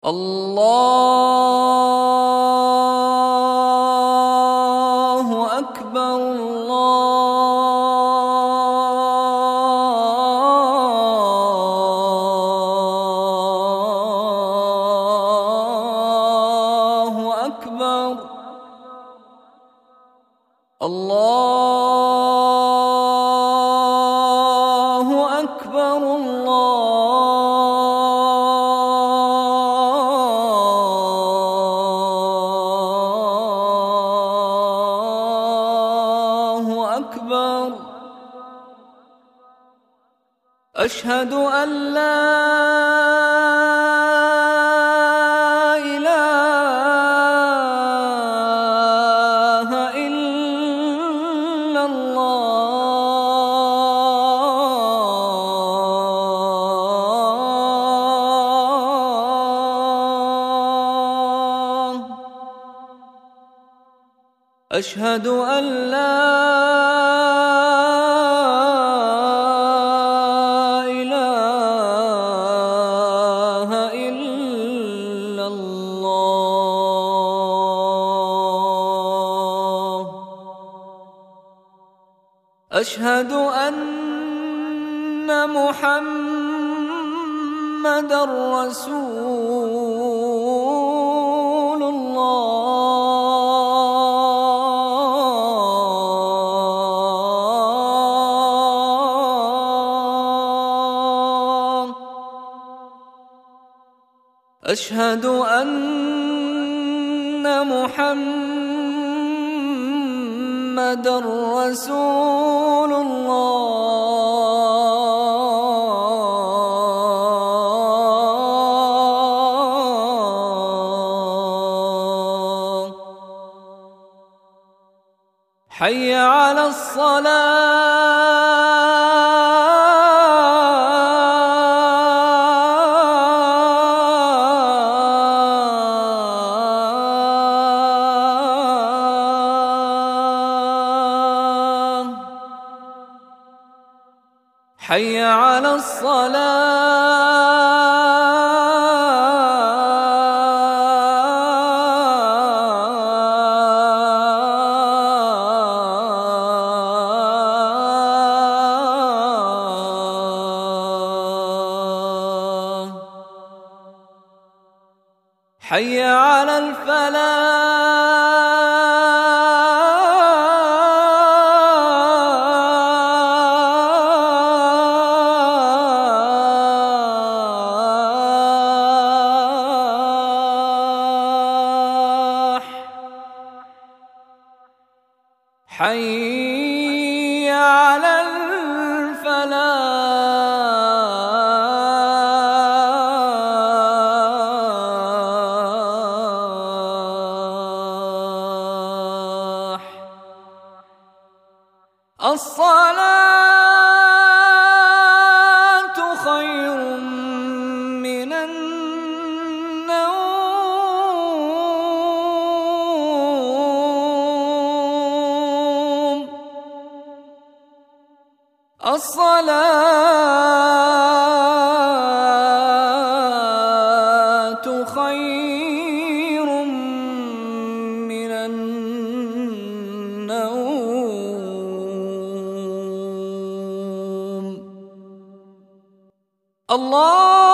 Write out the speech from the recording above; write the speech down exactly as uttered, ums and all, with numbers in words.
الله أكبر الله أكبر الله أكبر الله أكبر. أشهد أن لا إله إلا الله. أشهد أن لا إله إلا الله. أشهد أن محمدًا رسول الله. أشهد أن محمدًا رسول الله. حي على الصلاة. حي على الصلاة. حي على الفلاح. حي على الفلاح. الصلاة خير من النوم. الصلاة خير من النوم. الله